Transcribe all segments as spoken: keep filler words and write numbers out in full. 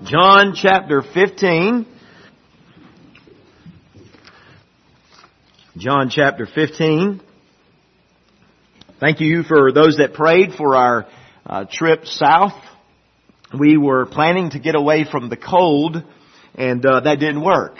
John chapter fifteen. John chapter fifteen. Thank you for those that prayed for our uh, trip south. We were planning to get away from the cold, and uh, that didn't work.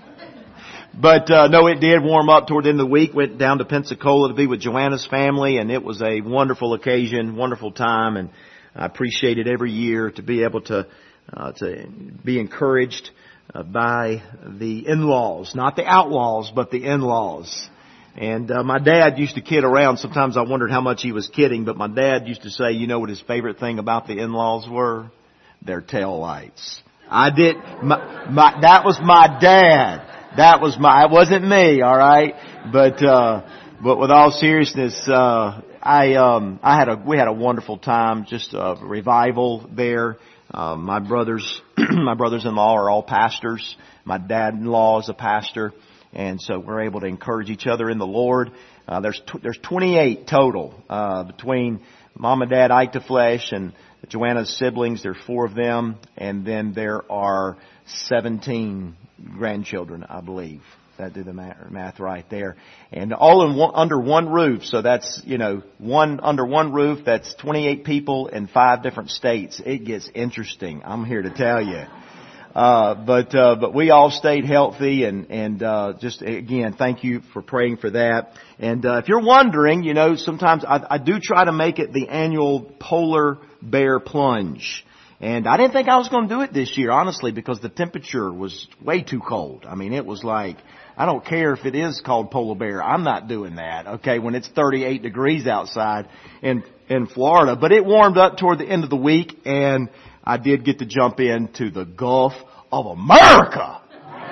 But uh, no, it did warm up toward the end of the week. Went down to Pensacola to be with Joanna's family, and it was a wonderful occasion, wonderful time, and I appreciate it every year to be able to uh, to be encouraged uh, by the in-laws, not the outlaws, but the in-laws. And uh, my dad used to kid around. Sometimes I wondered how much he was kidding, but my dad used to say, you know what his favorite thing about the in-laws were? Their tail lights. I did. My, my, that was my dad. That was my. It wasn't me. All right. But uh, but with all seriousness, uh, I um I had a we had a wonderful time. Just a revival there. Uh, my brothers, my brothers-in-law are all pastors. My dad-in-law is a pastor. And so we're able to encourage each other in the Lord. Uh, there's tw- there's twenty-eight total uh, between Mom and Dad Ike to Flesh and Joanna's siblings. There's four of them, and then there are seventeen grandchildren, I believe. That did the math, math right there, and all in one, under one roof. So that's you know one under one roof. That's twenty-eight people in five different states. It gets interesting. I'm here to tell you. Uh, but, uh, but we all stayed healthy and, and, uh, just again, thank you for praying for that. And, uh, if you're wondering, you know, sometimes I, I do try to make it the annual polar bear plunge. And I didn't think I was going to do it this year, honestly, because the temperature was way too cold. I mean, it was like, I don't care if it is called polar bear. I'm not doing that, okay, when it's thirty-eight degrees outside in, in Florida. But it warmed up toward the end of the week, and I did get to jump into the Gulf of America.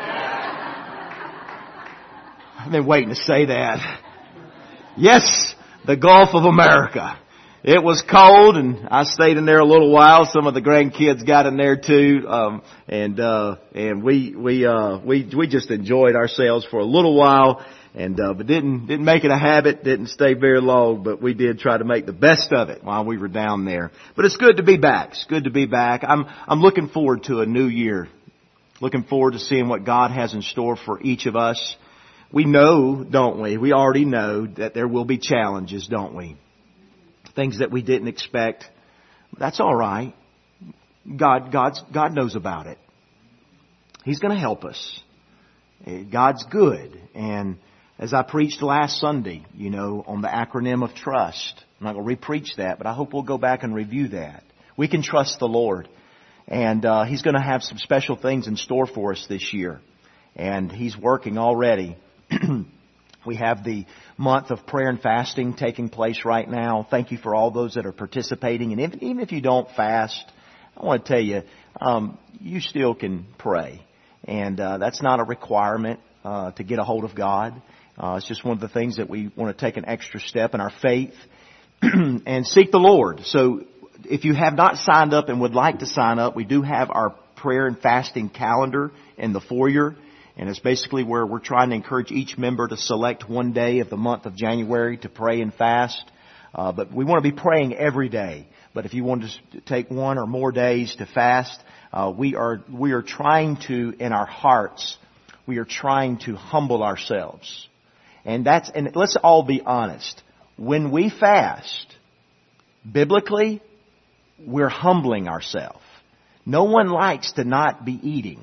I've been waiting to say that. Yes, the Gulf of America. It was cold, and I stayed in there a little while. Some of the grandkids got in there too, um, and uh, and we we uh, we we just enjoyed ourselves for a little while. And, uh, but didn't, didn't make it a habit, didn't stay very long, but we did try to make the best of it while we were down there. But it's good to be back. It's good to be back. I'm, I'm looking forward to a new year. Looking forward to seeing what God has in store for each of us. We know, don't we? We already know that there will be challenges, don't we? Things that we didn't expect. That's all right. God, God's, God knows about it. He's going to help us. God's good. And as I preached last Sunday, you know, on the acronym of trust. I'm not going to re-preach that, but I hope we'll go back and review that. We can trust the Lord. And uh, He's going to have some special things in store for us this year. And He's working already. We have the month of prayer and fasting taking place right now. Thank you for all those that are participating. And if, even if you don't fast, I want to tell you, um, you still can pray. And uh, that's not a requirement uh, to get a hold of God. Uh, it's just one of the things that we want to take an extra step in our faith and seek the Lord. So if you have not signed up and would like to sign up, we do have our prayer and fasting calendar in the foyer. And it's basically where we're trying to encourage each member to select one day of the month of January to pray and fast. Uh, but we want to be praying every day. But if you want to take one or more days to fast, uh, we are we are trying to, in our hearts, we are trying to humble ourselves. And that's and let's all be honest. When we fast, biblically, we're humbling ourselves. No one likes to not be eating.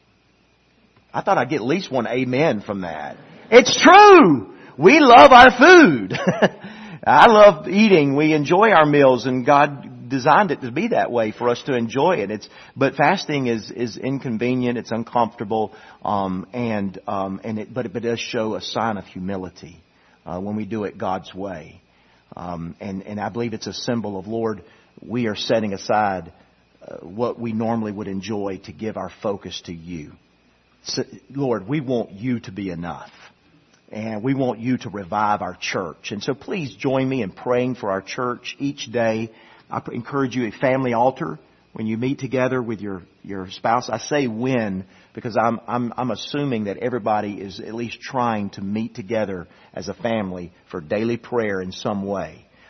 I thought I'd get at least one amen from that. It's true. We love our food. I love eating. We enjoy our meals, and God designed it to be that way for us to enjoy it. It's but fasting is is inconvenient. It's uncomfortable, um, and um, and it but it, but it does show a sign of humility uh, when we do it God's way, um, and and I believe it's a symbol of, Lord, we are setting aside uh, what we normally would enjoy to give our focus to You. So, Lord, we want You to be enough. And we want You to revive our church. And so please join me in praying for our church each day. I encourage you a family altar when you meet together with your, your spouse. I say when because I'm, I'm, I'm assuming that everybody is at least trying to meet together as a family for daily prayer in some way.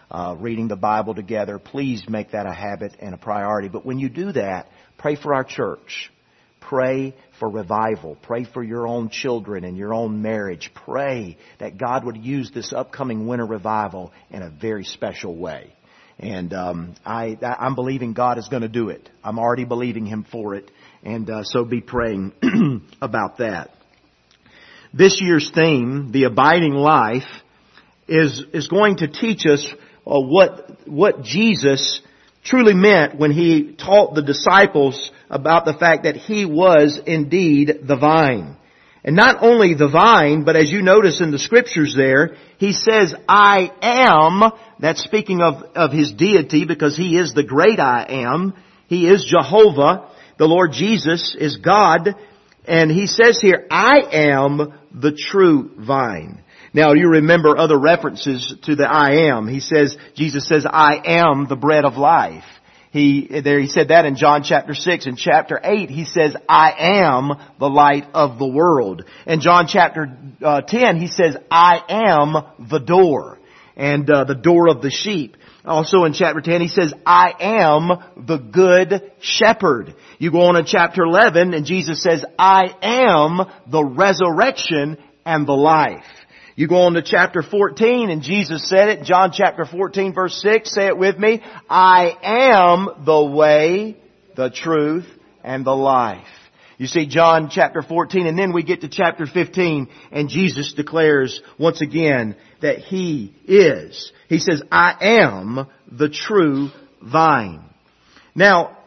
uh, reading the Bible together. Please make that a habit and a priority. But when you do that, pray for our church. Pray for revival. Pray for your own children and your own marriage. Pray that God would use this upcoming winter revival in a very special way. And um, I, I'm believing God is going to do it. I'm already believing Him for it. And uh, so be praying about that. This year's theme, The Abiding Life, is is going to teach us uh, what what Jesus truly meant when He taught the disciples about the fact that He was indeed the vine. And not only the vine, but as you notice in the Scriptures there, He says, I am. That's speaking of, of His deity, because He is the great I am. He is Jehovah. The Lord Jesus is God. And He says here, I am the true vine. Now you remember other references to the I am. He says, Jesus says, I am the bread of life. He, there he said that in John chapter six. In chapter eight, He says, I am the light of the world. In John chapter uh, ten, He says, I am the door. And uh, the door of the sheep. Also in chapter ten, He says, I am the good shepherd. You go on in chapter eleven, and Jesus says, I am the resurrection and the life. You go on to chapter fourteen, and Jesus said it, John chapter fourteen verse six, say it with me, I am the way, the truth, and the life. You see John chapter fourteen, and then we get to chapter fifteen, and Jesus declares once again that He is. He says, I am the true vine. Now,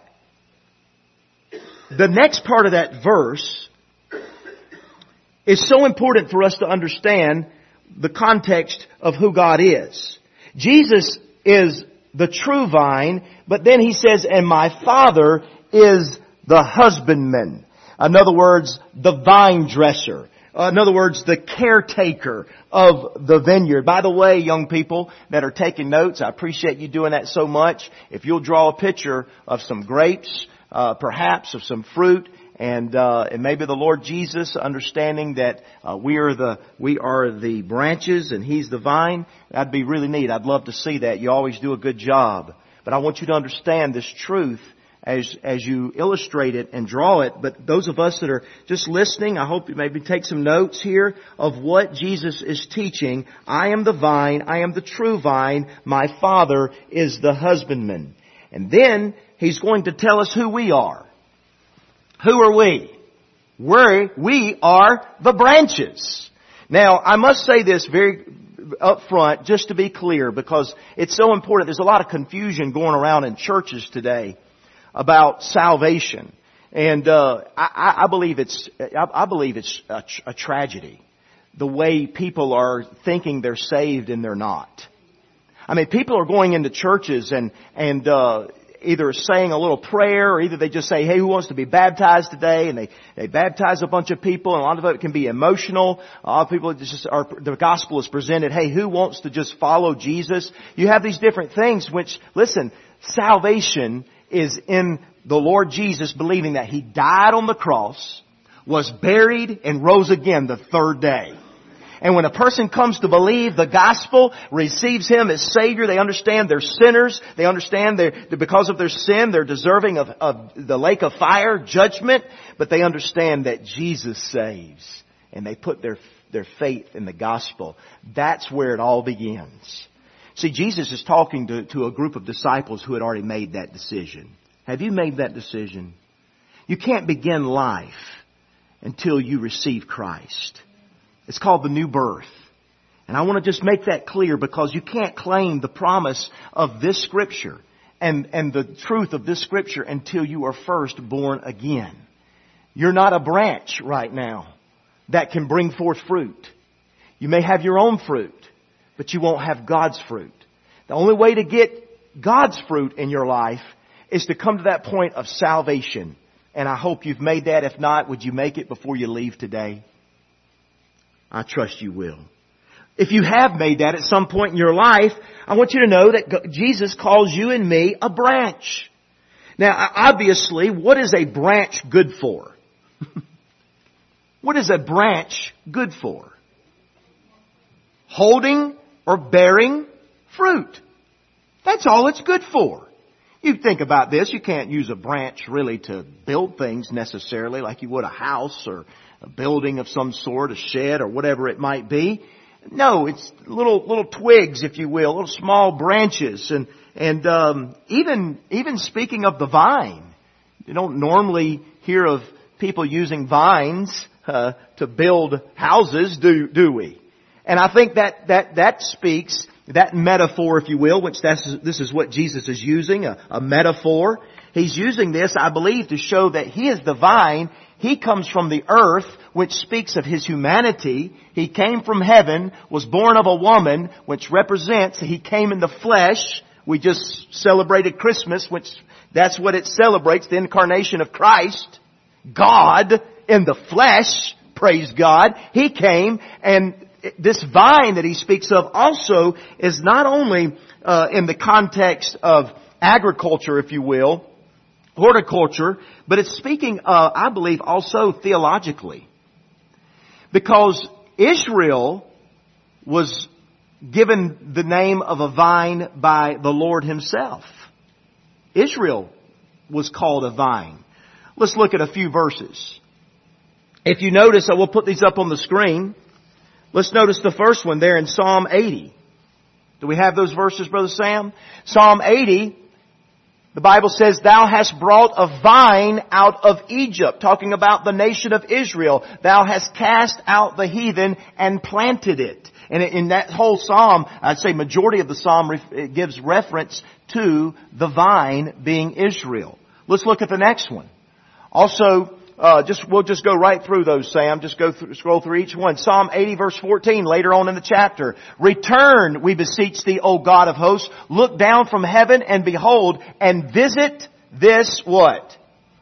the next part of that verse is so important for us to understand the context of who God is. Jesus is the true vine, but then He says, and my Father is the husbandman. In other words, the vine dresser. In other words, the caretaker of the vineyard. By the way, young people that are taking notes, I appreciate you doing that so much. If you'll draw a picture of some grapes, uh, perhaps of some fruit, and uh, and maybe the Lord Jesus, understanding that uh, we are the we are the branches and He's the vine, that'd be really neat. I'd love to see that. You always do a good job. But I want you to understand this truth as as you illustrate it and draw it. But those of us that are just listening, I hope you maybe take some notes here of what Jesus is teaching. I am the vine. I am the true vine. My Father is the husbandman. And then He's going to tell us who we are. Who are we? We're, we are the branches. Now, I must say this very up front, just to be clear, because it's so important. There's a lot of confusion going around in churches today about salvation, and uh, I, I believe it's I, I believe it's a, a tragedy, the way people are thinking they're saved and they're not. I mean, people are going into churches and and uh, either saying a little prayer, or either they just say, "Hey, who wants to be baptized today?" And they they baptize a bunch of people, and a lot of it can be emotional. A lot of people just are. The gospel is presented. Hey, who wants to just follow Jesus? You have these different things. Which, listen, salvation is in the Lord Jesus, believing that He died on the cross, was buried, and rose again the third day. And when a person comes to believe the gospel, receives Him as Savior, they understand they're sinners. They understand they're, because of their sin, they're deserving of, of the lake of fire, judgment. But they understand that Jesus saves. And they put their, their faith in the gospel. That's where it all begins. See, Jesus is talking to, to a group of disciples who had already made that decision. Have you made that decision? You can't begin life until you receive Christ. It's called the new birth. And I want to just make that clear, because you can't claim the promise of this Scripture and, and the truth of this Scripture until you are first born again. You're not a branch right now that can bring forth fruit. You may have your own fruit, but you won't have God's fruit. The only way to get God's fruit in your life is to come to that point of salvation. And I hope you've made that. If not, would you make it before you leave today? I trust you will. If you have made that at some point in your life, I want you to know that Jesus calls you and me a branch. Now, obviously, what is a branch good for? What is a branch good for? Holding or bearing fruit. That's all it's good for. You think about this, you can't use a branch really to build things necessarily like you would a house or a building of some sort, a shed or whatever it might be. No, it's little little twigs, if you will, little small branches. And and um, even even speaking of the vine, you don't normally hear of people using vines uh, to build houses, do do we? And I think that that that speaks, that metaphor, if you will, which that's, this is what Jesus is using, a, a metaphor. He's using this, I believe, to show that He is the vine. He comes from the earth, which speaks of His humanity. He came from heaven, was born of a woman, which represents He came in the flesh. We just celebrated Christmas, which that's what it celebrates, the incarnation of Christ. God in the flesh, praise God. He came, and this vine that He speaks of also is not only uh, in the context of agriculture, if you will, horticulture, but it's speaking, uh, I believe, also theologically. Because Israel was given the name of a vine by the Lord Himself. Israel was called a vine. Let's look at a few verses. If you notice, I will put these up on the screen. Let's notice the first one there in Psalm eighty. Do we have those verses, Brother Sam? Psalm eighty, the Bible says, Thou hast brought a vine out of Egypt, talking about the nation of Israel. Thou hast cast out the heathen and planted it. And in that whole psalm, I'd say majority of the psalm it gives reference to the vine being Israel. Let's look at the next one. Also, Uh, just, we'll just go right through those, Sam. Just go through, scroll through each one. Psalm eighty verse fourteen, later on in the chapter. Return, we beseech Thee, O God of hosts. Look down from heaven and behold and visit this what?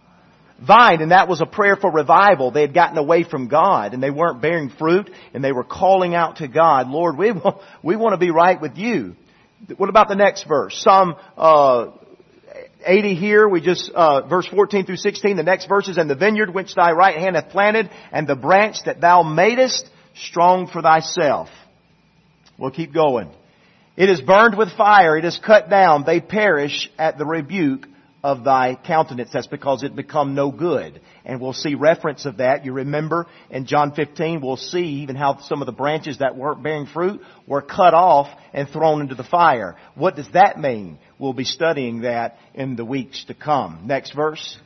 Vine. And that was a prayer for revival. They had gotten away from God and they weren't bearing fruit and they were calling out to God. Lord, we, we want to be right with You. What about the next verse? Psalm, uh, eighty here, we just, uh, verse fourteen through sixteen, the next verses, And the vineyard which Thy right hand hath planted, and the branch that Thou madest strong for Thyself. We'll keep going. It is burned with fire, it is cut down, they perish at the rebuke of Thy countenance. That's because it become no good. And we'll see reference of that. You remember in John fifteen, we'll see even how some of the branches that weren't bearing fruit were cut off and thrown into the fire. What does that mean? We'll be studying that in the weeks to come. Next verse.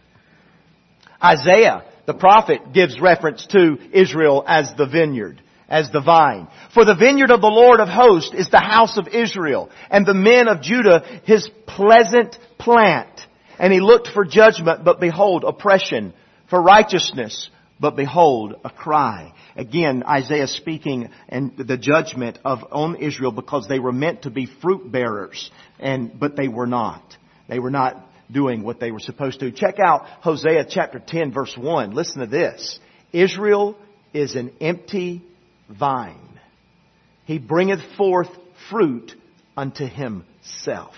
Isaiah, the prophet, gives reference to Israel as the vineyard, as the vine. For the vineyard of the Lord of hosts is the house of Israel, and the men of Judah His pleasant plant. And He looked for judgment, but behold, oppression, for righteousness, but behold, a cry. Again, Isaiah speaking and the judgment of on Israel because they were meant to be fruit bearers, and but they were not. They were not doing what they were supposed to. Check out Hosea chapter ten, verse one. Listen to this. Israel is an empty vine. He bringeth forth fruit unto himself.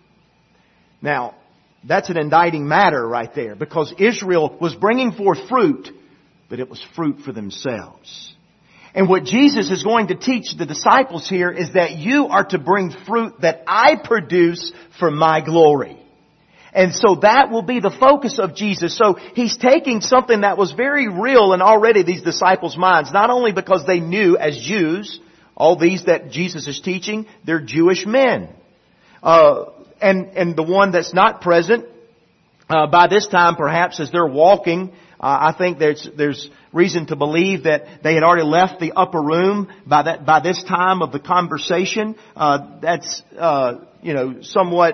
Now, that's an indicting matter right there, because Israel was bringing forth fruit, but it was fruit for themselves. And what Jesus is going to teach the disciples here is that you are to bring fruit that I produce for my glory. And so that will be the focus of Jesus. So He's taking something that was very real in already these disciples' minds, not only because they knew as Jews, all these that Jesus is teaching, they're Jewish men. Uh, and, and the one that's not present, uh, by this time perhaps as they're walking, Uh, I think there's there's reason to believe that they had already left the upper room by that by this time of the conversation. Uh, that's uh, you know somewhat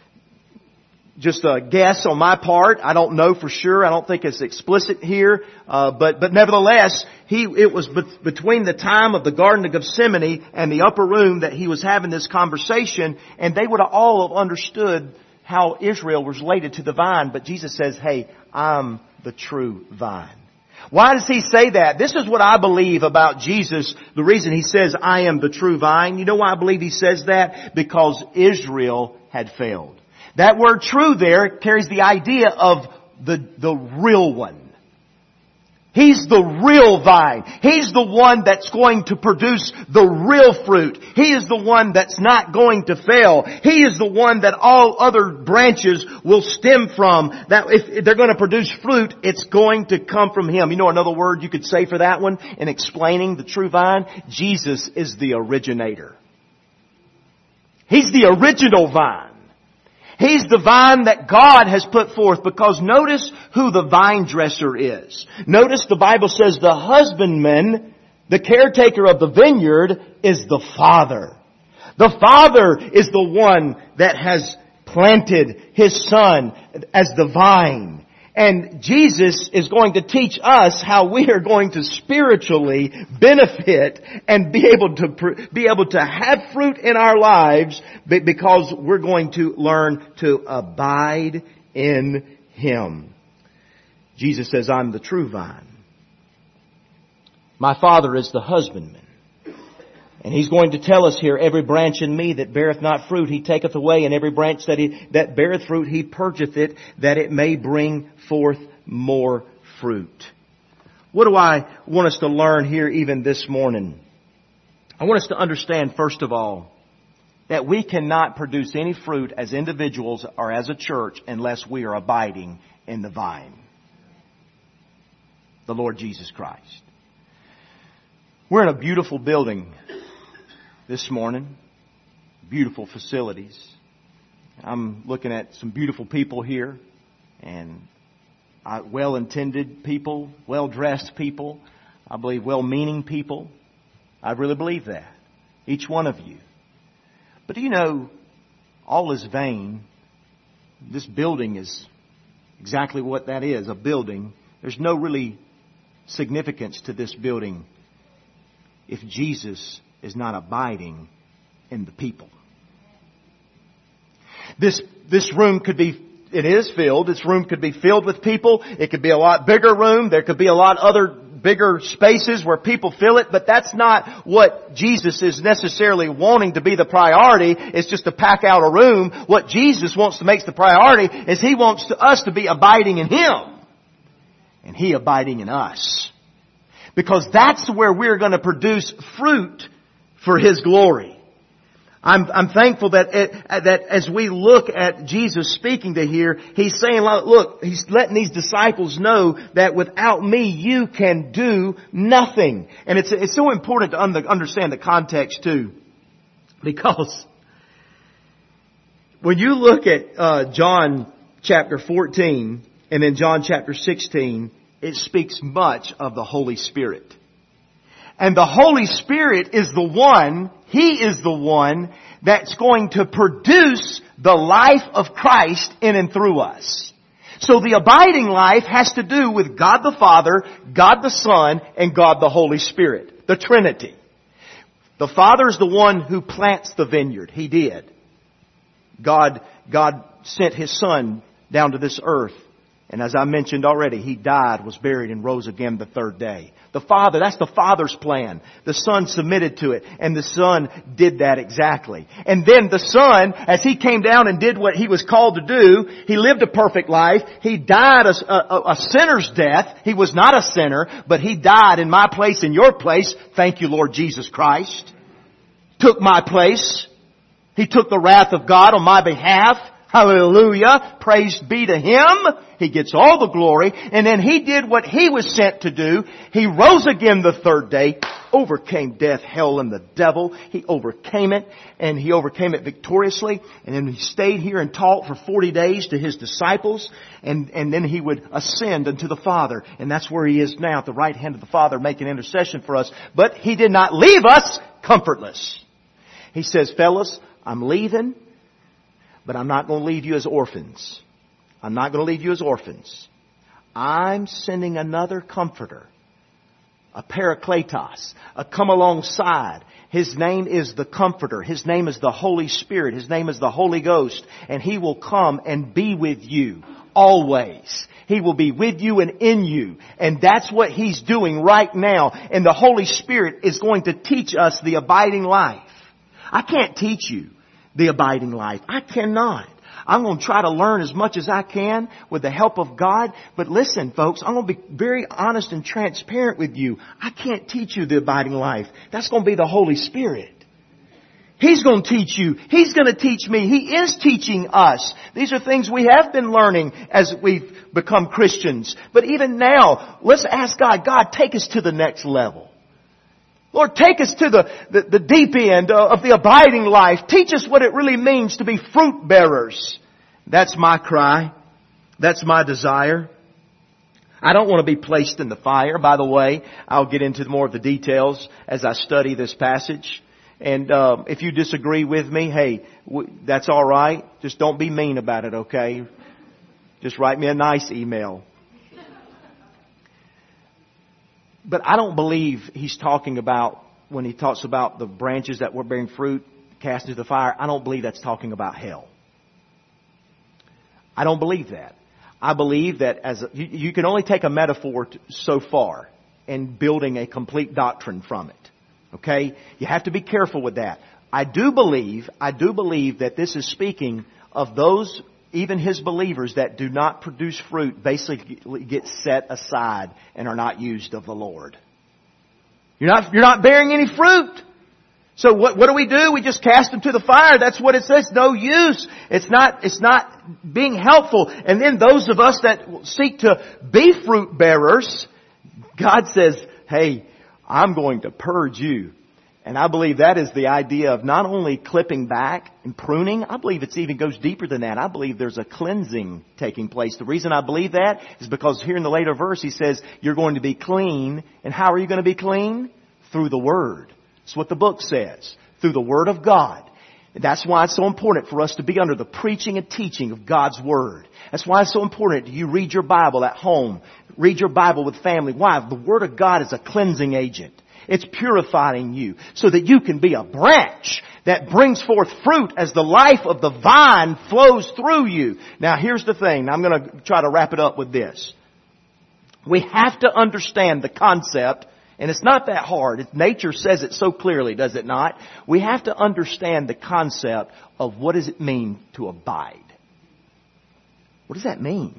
just a guess on my part. I don't know for sure. I don't think it's explicit here. Uh, but but nevertheless, he it was be- between the time of the Garden of Gethsemane and the upper room that he was having this conversation, and they would have all have understood how Israel was related to the vine. But Jesus says, "Hey, I'm the true vine." Why does He say that? This is what I believe about Jesus. The reason He says, "I am the true vine." You know why I believe He says that? Because Israel had failed. That word "true" there carries the idea of the, the real one. He's the real vine. He's the one that's going to produce the real fruit. He is the one that's not going to fail. He is the one that all other branches will stem from. That if they're going to produce fruit, it's going to come from Him. You know another word you could say for that one in explaining the true vine? Jesus is the originator. He's the original vine. He's the vine that God has put forth, because notice who the vine dresser is. Notice the Bible says the husbandman, the caretaker of the vineyard, is the Father. The Father is the one that has planted His Son as the vine. And Jesus is going to teach us how we are going to spiritually benefit and be able to be able to have fruit in our lives, because we're going to learn to abide in Him. Jesus says, I'm the true vine. My Father is the husbandman. And He's going to tell us here, every branch in me that beareth not fruit, He taketh away, and every branch that he, that beareth fruit, He purgeth it, that it may bring forth more fruit. What do I want us to learn here even this morning? I want us to understand, first of all, that we cannot produce any fruit as individuals or as a church unless we are abiding in the vine, the Lord Jesus Christ. We're in a beautiful building this morning. Beautiful facilities. I'm looking at some beautiful people here, and well-intended people, well-dressed people, I believe well-meaning people. I really believe that. Each one of you. But do you know, all is vain. This building is exactly what that is, a building. There's no really significance to this building if Jesus is not abiding in the people. This, this room could be, it is filled, this room could be filled with people. It could be a lot bigger room. There could be a lot other bigger spaces where people fill it, but that's not what Jesus is necessarily wanting to be the priority. It's just to pack out a room. What Jesus wants to make the priority is He wants to, us to be abiding in Him, and He abiding in us. Because that's where we're going to produce fruit for His glory. I'm, I'm thankful that it, that as we look at Jesus speaking to here, He's saying, look, He's letting these disciples know that without me, you can do nothing. And it's it's so important to understand the context too, because when you look at uh, John chapter fourteen and then John chapter sixteen, it speaks much of the Holy Spirit. And the Holy Spirit is the one, He is the one that's going to produce the life of Christ in and through us. So the abiding life has to do with God the Father, God the Son, and God the Holy Spirit. The Trinity. The Father is the one who plants the vineyard. He did. God, God sent His Son down to this earth. And as I mentioned already, He died, was buried, and rose again the third day. The Father, that's the Father's plan. The Son submitted to it, and the Son did that exactly. And then the Son, as He came down and did what He was called to do, He lived a perfect life. He died a, a, a sinner's death. He was not a sinner, but He died in my place, in your place. Thank you, Lord Jesus Christ. Took my place. He took the wrath of God on my behalf. Hallelujah. Praise be to Him. He gets all the glory. And then He did what He was sent to do. He rose again the third day, overcame death, hell, and the devil. He overcame it, and He overcame it victoriously. And then He stayed here and taught for forty days to His disciples. And, and then He would ascend unto the Father. And that's where He is now, at the right hand of the Father, making intercession for us. But He did not leave us comfortless. He says, fellas, I'm leaving. But I'm not going to leave you as orphans. I'm not going to leave you as orphans. I'm sending another comforter. A parakletos. A come alongside. His name is the Comforter. His name is the Holy Spirit. His name is the Holy Ghost. And He will come and be with you always. He will be with you and in you. And that's what He's doing right now. And the Holy Spirit is going to teach us the abiding life. I can't teach you the abiding life. I cannot. I'm going to try to learn as much as I can with the help of God. But listen, folks, I'm going to be very honest and transparent with you. I can't teach you the abiding life. That's going to be the Holy Spirit. He's going to teach you. He's going to teach me. He is teaching us. These are things we have been learning as we've become Christians. But even now, let's ask God, God, take us to the next level. Lord, take us to the, the, the deep end of the abiding life. Teach us what it really means to be fruit bearers. That's my cry. That's my desire. I don't want to be placed in the fire. By the way, I'll get into more of the details as I study this passage. And uh, if you disagree with me, hey, w- that's all right. Just don't be mean about it, okay? Just write me a nice email. But I don't believe he's talking about, when he talks about the branches that were bearing fruit cast into the fire, I don't believe that's talking about hell. I don't believe that. I believe that as a, you, you can only take a metaphor to, so far in building a complete doctrine from it. Okay? You have to be careful with that. I do believe, I do believe that this is speaking of those, even his believers, that do not produce fruit, basically get set aside and are not used of the Lord. You're not, you're not bearing any fruit. So what, what do we do? We just cast them to the fire. That's what it says. No use. It's not, it's not being helpful. And then those of us that seek to be fruit bearers, God says, hey, I'm going to purge you. And I believe that is the idea of not only clipping back and pruning. I believe it even goes deeper than that. I believe there's a cleansing taking place. The reason I believe that is because here in the later verse he says you're going to be clean. And how are you going to be clean? Through the Word. That's what the book says. Through the Word of God. And that's why it's so important for us to be under the preaching and teaching of God's Word. That's why it's so important you read your Bible at home. Read your Bible with family. Why? The Word of God is a cleansing agent. It's purifying you so that you can be a branch that brings forth fruit as the life of the vine flows through you. Now here's the thing. I'm going to try to wrap it up with this. We have to understand the concept, and it's not that hard. Nature says it so clearly, does it not? We have to understand the concept of what does it mean to abide. What does that mean?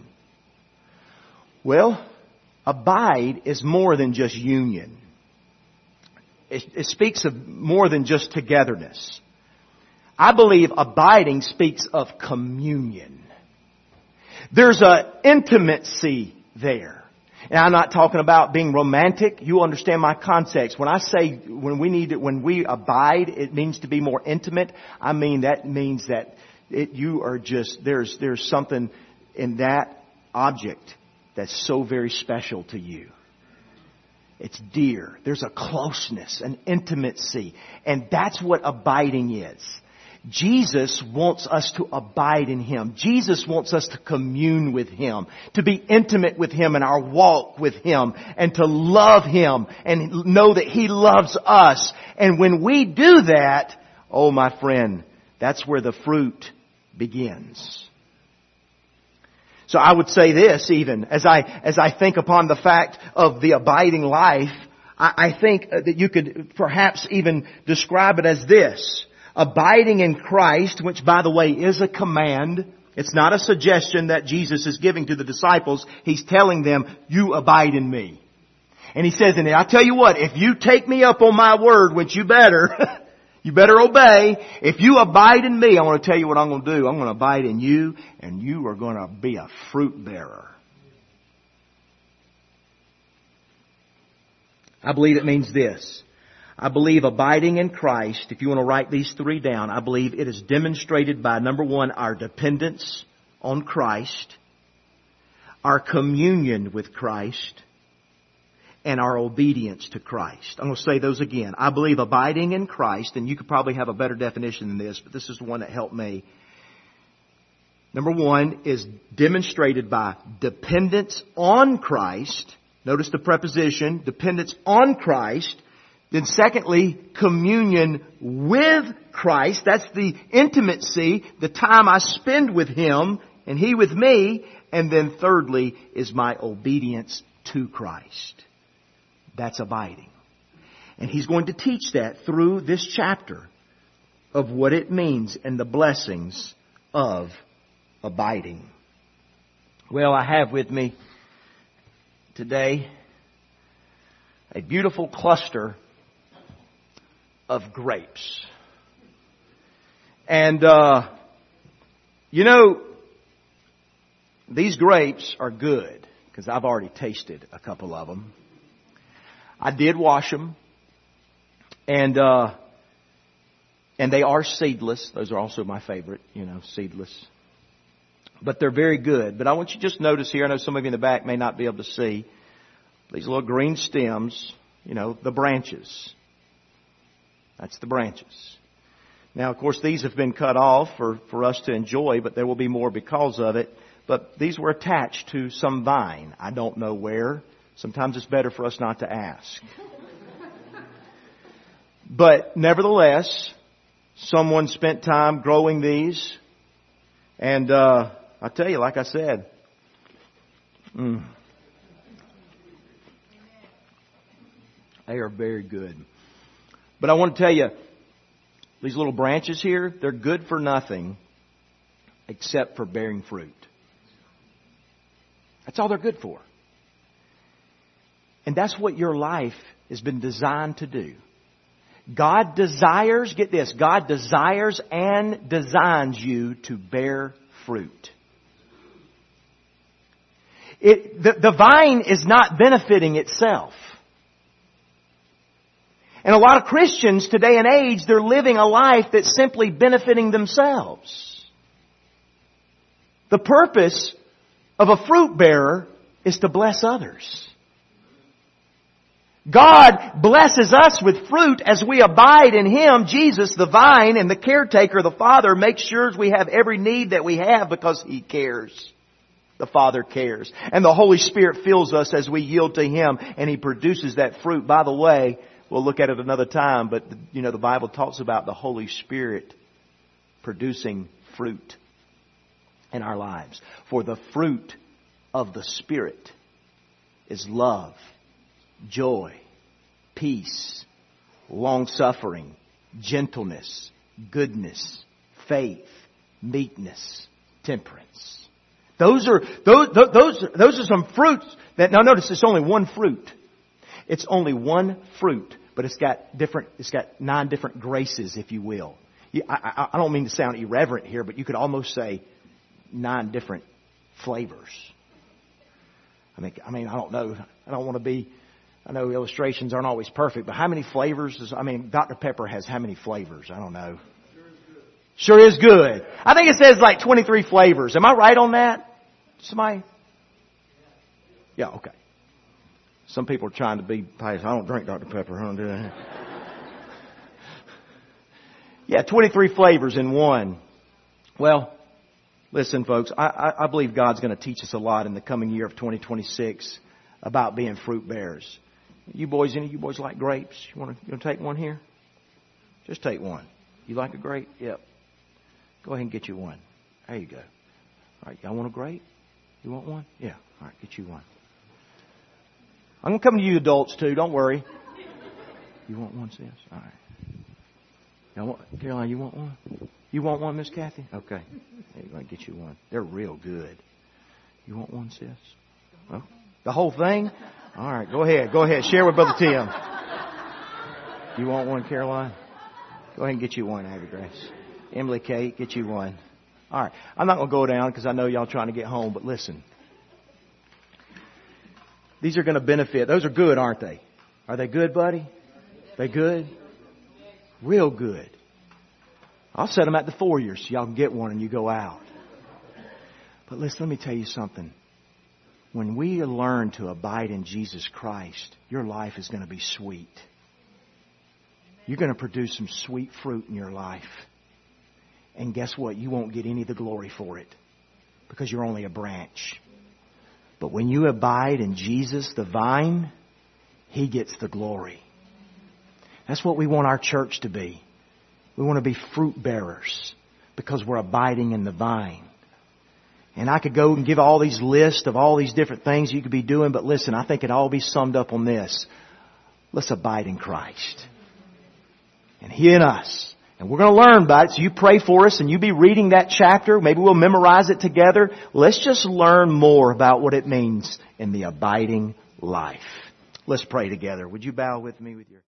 Well, abide is more than just union. It, it speaks of more than just togetherness. I believe abiding speaks of communion. There's an intimacy there. And I'm not talking about being romantic. You understand my context. When I say when we need to, when we abide, it means to be more intimate. I mean that means that it, you are just there's there's something in that object that's so very special to you. It's dear. There's a closeness, an intimacy. And that's what abiding is. Jesus wants us to abide in Him. Jesus wants us to commune with Him, to be intimate with Him in our walk with Him, and to love Him and know that He loves us. And when we do that, oh my friend, that's where the fruit begins. So I would say this even, as I, as I think upon the fact of the abiding life, I, I think that you could perhaps even describe it as this. Abiding in Christ, which by the way is a command. It's not a suggestion that Jesus is giving to the disciples. He's telling them, you abide in me. And He says in it, I tell you what, if you take me up on my word, which you better, you better obey. If you abide in me, I want to tell you what I'm going to do. I'm going to abide in you, and you are going to be a fruit bearer. I believe it means this. I believe abiding in Christ, if you want to write these three down, I believe it is demonstrated by, number one, our dependence on Christ, our communion with Christ, and our obedience to Christ. I'm going to say those again. I believe abiding in Christ, and you could probably have a better definition than this, but this is the one that helped me. Number one is demonstrated by dependence on Christ. Notice the preposition, dependence on Christ. Then secondly, communion with Christ. That's the intimacy, the time I spend with Him and He with me. And then thirdly is my obedience to Christ. That's abiding. And He's going to teach that through this chapter of what it means and the blessings of abiding. Well, I have with me today a beautiful cluster of grapes. And, uh, you know, these grapes are good because I've already tasted a couple of them. I did wash them. And, uh, and they are seedless. Those are also my favorite, you know, seedless. But they're very good. But I want you to just notice here, I know some of you in the back may not be able to see, these little green stems, you know, the branches. That's the branches. Now, of course, these have been cut off for, for us to enjoy, but there will be more because of it. But these were attached to some vine. I don't know where. Sometimes it's better for us not to ask. But nevertheless, someone spent time growing these. And uh, I tell you, like I said, mm, they are very good. But I want to tell you, these little branches here, they're good for nothing except for bearing fruit. That's all they're good for. And that's what your life has been designed to do. God desires, get this, God desires and designs you to bear fruit. It, the, the vine is not benefiting itself. And a lot of Christians today and age, they're living a life that's simply benefiting themselves. The purpose of a fruit bearer is to bless others. God blesses us with fruit as we abide in Him. Jesus, the vine, and the caretaker, the Father, makes sure we have every need that we have because He cares. The Father cares. And the Holy Spirit fills us as we yield to Him, and He produces that fruit. By the way, we'll look at it another time, but you know the Bible talks about the Holy Spirit producing fruit in our lives. For the fruit of the Spirit is love, joy, peace, long-suffering, gentleness, goodness, faith, meekness, temperance. Those are those those those are some fruits that now notice it's only one fruit. It's only one fruit, but it's got different. It's got nine different graces, if you will. You, I, I, I don't mean to sound irreverent here, but you could almost say nine different flavors. I mean, I mean, I don't know. I don't want to be. I know illustrations aren't always perfect, but how many flavors? Does, I mean, Doctor Pepper has how many flavors? I don't know. Sure is good. Sure is good. I think it says like twenty-three flavors. Am I right on that? Somebody? Yeah. Okay. Some people are trying to be pious. I don't drink Doctor Pepper. I don't do that. Yeah, twenty-three flavors in one. Well, listen, folks. I, I, I believe God's going to teach us a lot in the coming year of twenty twenty-six about being fruit bearers. You boys, any of you boys like grapes? You want to, you want to take one here? Just take one. You like a grape? Yep. Go ahead and get you one. There you go. All right, y'all want a grape? You want one? Yeah. All right, get you one. I'm going to come to you adults too. Don't worry. You want one, sis? All right. Now, what, Caroline, you want one? You want one, Miss Kathy? Okay. There you go. Get you one. They're real good. You want one, sis? Well, the whole thing? All right. Go ahead. Go ahead. Share with Brother Tim. You want one, Caroline? Go ahead and get you one, Abby Grace. Emily Kate, get you one. All right. I'm not going to go down because I know y'all trying to get home, but listen. These are going to benefit. Those are good, aren't they? Are they good, buddy? They good? Real good. I'll set them at the foyer so y'all can get one and you go out. But listen, let me tell you something. When we learn to abide in Jesus Christ, your life is going to be sweet. You're going to produce some sweet fruit in your life. And guess what? You won't get any of the glory for it because you're only a branch. But when you abide in Jesus, the vine, He gets the glory. That's what we want our church to be. We want to be fruit bearers because we're abiding in the vine. And I could go and give all these lists of all these different things you could be doing, but listen, I think it all be summed up on this. Let's abide in Christ. And He in us. And we're going to learn about it, so you pray for us and you be reading that chapter. Maybe we'll memorize it together. Let's just learn more about what it means in the abiding life. Let's pray together. Would you bow with me with your...